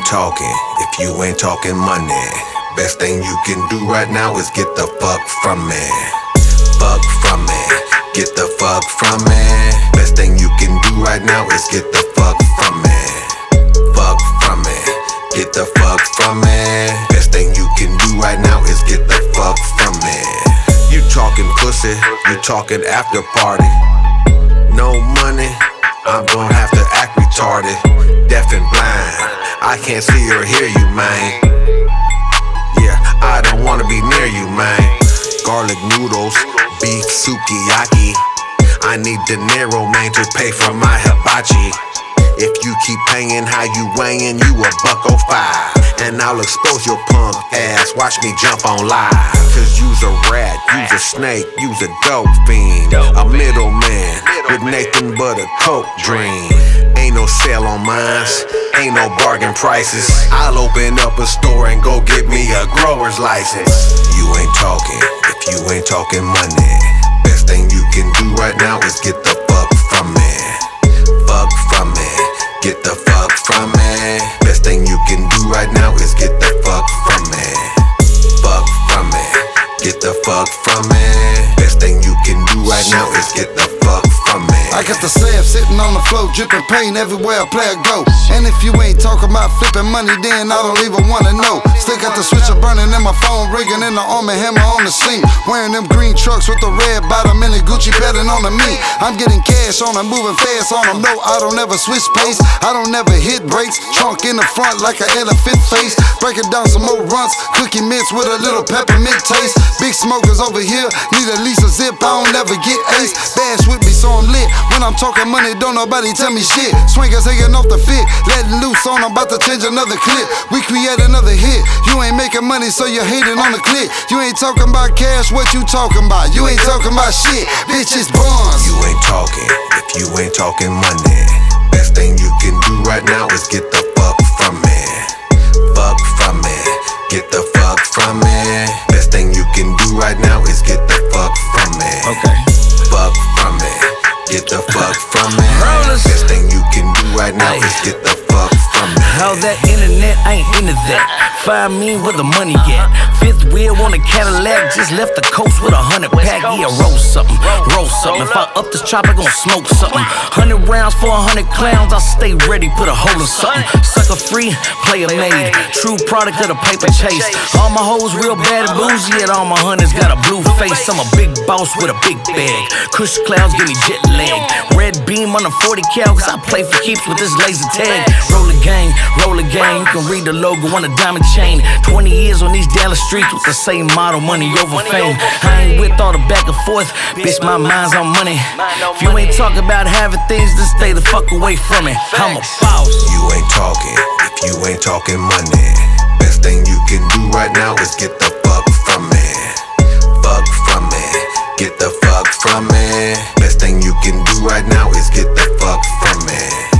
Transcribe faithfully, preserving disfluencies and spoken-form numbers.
ain't talking, if you ain't talking money, best thing you can do right now is get the fuck from me. Fuck from me, get the fuck from me. Best thing you can do right now is get the fuck from me. Fuck from me, get the fuck from me. Best thing you can do right now is get the fuck from me. You talking pussy, you talking after party. No money, I'm gonna have to act retarded. Deaf and blind, I can't see or hear you, man. Yeah, I don't wanna be near you, man. Garlic noodles, beef sukiyaki. I need De Niro, man, to pay for my hibachi. If you keep paying how you weighing, you a buck oh five. And I'll expose your punk ass, watch me jump on live. Cause you's a rat, you's a snake, you's a dope fiend. A middleman with nothing but a coke dream. Ain't no sale on mines, ain't no bargain prices. I'll open up a store and go get me a grower's license. You ain't talking, if you ain't talking money, best thing you can do right now is get the fuck from me. Fuck from me, get the fuck from me. Best thing you can do right now is get the fuck from me. Fuck from me, get the fuck from me. Best thing you can do right now is get the fuck from me. I got the slab sitting on the floor, dripping pain everywhere a player go. And if you ain't talking about flipping money, then I don't even wanna know. Still got the switcher burning and my phone ringing and the arm and hammer on the sink. Wearing them green trucks with the red bottom and the Gucci pattern on the meat. I'm getting cash on them, moving fast on them. No, I don't ever switch pace, I don't ever hit brakes. Trunk in the front like an elephant face. Breaking down some more runts, cookie mints with a little peppermint taste. Big smokers over here, need at least a zip, I don't ever get ace. Bash with me so I'm lit. When I'm talking money, don't nobody tell me shit. Swingers hanging off the fit, letting loose on, I'm about to change another clip. We create another hit. You ain't making money, so you're hating on the clip. You ain't talking about cash, what you talking about? You ain't talking about shit, bitch, it's bonds. You ain't talking, if you ain't talking money, best thing you can do right now is get the fuck from me. Fuck from me, get the fuck from me. Best thing you can do right now is get the fuck from me. Okay. Fuck from me, get the fuck from me. Best thing you can do right now is get the fuck from me. How that internet, I ain't into that. Find me where the money at. Fifth wheel on a Cadillac, just left the coast with a hundred pack. Yeah, roll something, roll something. If I up this chopper, gon' smoke something. Hundred rounds for a hundred clowns, I stay ready, put a hole in something. Sucker free, player made, true product of the paper chase. All my hoes real bad and bougie, yet all my hunters got a blue face. I'm a big boss with a big bag. Kush clouds give me jet lag. Red beam on the forty cal, cause I play for keeps with this laser tag. Roll the gang, roll the gang. You can read the logo on the diamond chain. Twenty years on these Dallas streets with the same model, money over fame. I ain't with all the back and forth, bitch, my mind's on money. If you ain't talking about having things, then stay the fuck away from it. I'm a boss. You ain't talking, if you ain't talking money, best thing you can do right now is get the fuck from me. Fuck from me, get the fuck from me. Best thing you can do right now is get the fuck from me.